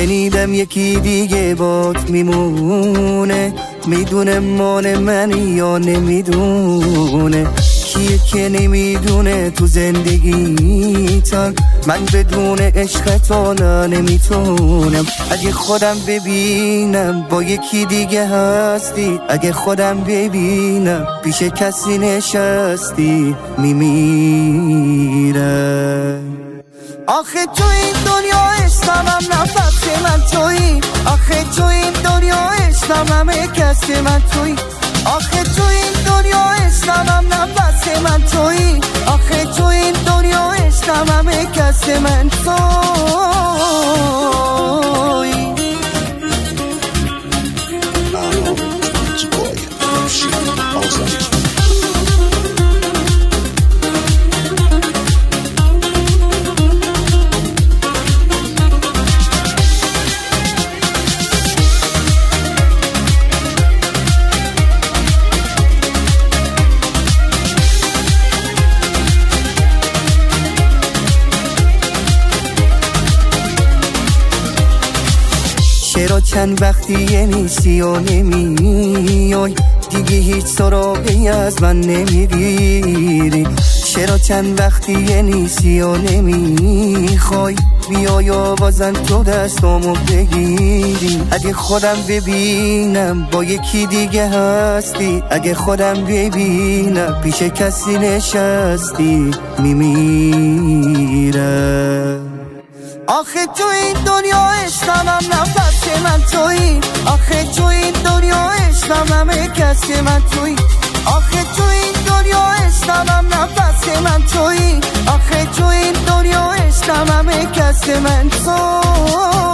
شنیدم یکی دیگه بات میمونه، میدونه مال منی یا نمیدونه. کیه که نمیدونه تو زندگی تا من بدون عشقت حالا نمیتونم. اگه خودم ببینم با یکی دیگه هستی، اگه خودم ببینم پیش کسی نشستی، میمیرم. آخه تو این دنیا عشقم نفس من تویی، آخه تو این دنیا عشقم همه کس من تویی، آخه تو این دنیا عشقم نفس من تویی، آخه تو این دنیا عشقم همه کس من تویی. چرا چند وقتی نیستی و نمیای، دیگه هیچ سراغی از من نمیگیری. چرا چند وقتی نیستی و نمیخوای بیای و بازن تو دستامو بگیری. اگه خودم ببینم با یکی دیگه هستی، اگه خودم ببینم پیش کسی نشستی، میمیرم. آخه تو این دنیا عشقم نفس من تویی، آخه تو این دنیا عشقم همه کس من تویی، آخه تو این دنیا عشقم نفس من تویی، آخه تو این دنیا عشقم همه کس من تویی.